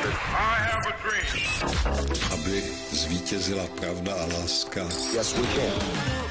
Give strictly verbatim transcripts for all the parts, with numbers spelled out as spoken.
Aby zvítězila pravda a láska. Yes, we can.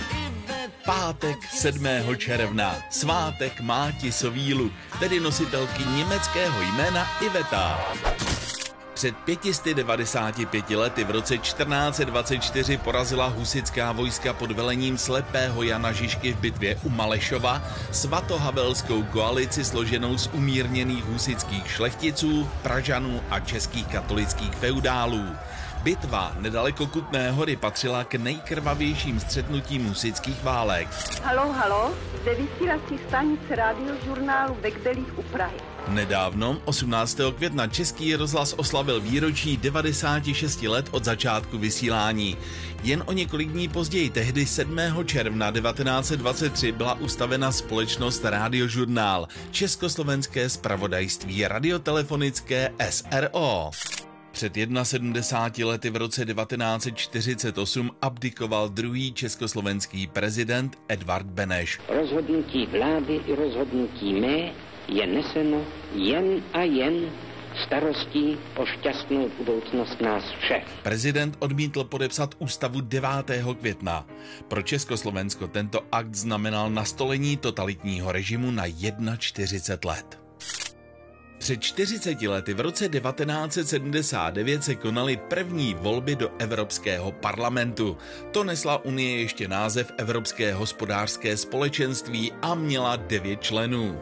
Pátek sedmého června, svátek Máti Sovílu, tedy nositelky německého jména Iveta. Před pětisty devadesáti pěti lety v roce čtrnáct set dvacet čtyři porazila husitská vojska pod velením slepého Jana Žižky v bitvě u Malešova svatohavelskou koalici složenou z umírněných husitských šlechticů, Pražanů a českých katolických feudálů. Bitva nedaleko Kutné Hory patřila k nejkrvavějším střetnutím husitských válek. Halo, halo, zde vysílací stanice radiožurnálu ve Kbelích u Prahy. Nedávno, osmnáctého května, Český rozhlas oslavil výročí devadesáti šesti let od začátku vysílání. Jen o několik dní později, tehdy sedmého června devatenáct set dvacet tři, byla ustavena společnost Radiožurnál, Československé zpravodajství radiotelefonické S R O. Před sedmdesáti lety v roce devatenáct set čtyřicet osm abdikoval druhý československý prezident Edvard Beneš. Rozhodnutí vlády i rozhodnutí mé je neseno jen a jen starostí o šťastnou budoucnost nás všech. Prezident odmítl podepsat ústavu devátého května. Pro Československo tento akt znamenal nastolení totalitního režimu na čtyřicet jedna let. Před čtyřiceti lety v roce devatenáct set sedmdesát devět se konaly první volby do Evropského parlamentu. To nesla Unie ještě název Evropské hospodářské společenství a měla devět členů.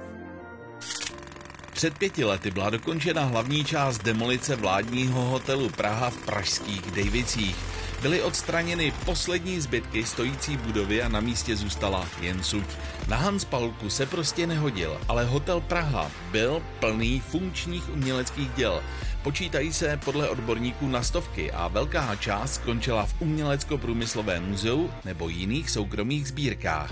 Před pěti lety byla dokončena hlavní část demolice vládního hotelu Praha v pražských Dejvicích. Byly odstraněny poslední zbytky stojící budovy a na místě zůstala jen suť. Na Hanspalku se prostě nehodil, ale hotel Praha byl plný funkčních uměleckých děl. Počítají se podle odborníků na stovky a velká část skončila v Umělecko-průmyslovém muzeu nebo jiných soukromých sbírkách.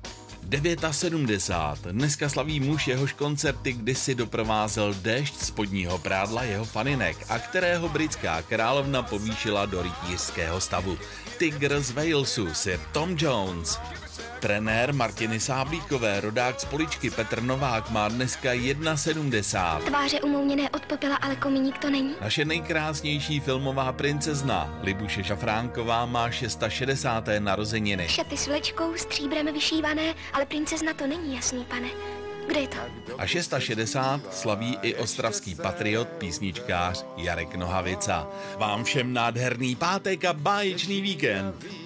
sedmdesát devět. Dneska slaví muž, jehož koncerty kdysi doprovázel déšť spodního prádla jeho faninek a kterého britská královna povýšila do rytířského stavu. Tygr z Walesu, sir Tom Jones. Trenér Martiny Sáblíkové, rodák z Poličky Petr Novák, má dneska sedmdesát jedna. Tváře umouněné od popela, ale komíník to není. Naše nejkrásnější filmová princezna Libuše Šafránková má šedesát šest narozeniny. Šaty s vlečkou, stříbrem vyšívané, ale princezna to není, jasný pane. Kdo je to? A šedesát šest slaví i ostravský patriot, písničkář Jarek Nohavica. Vám všem nádherný pátek a báječný víkend.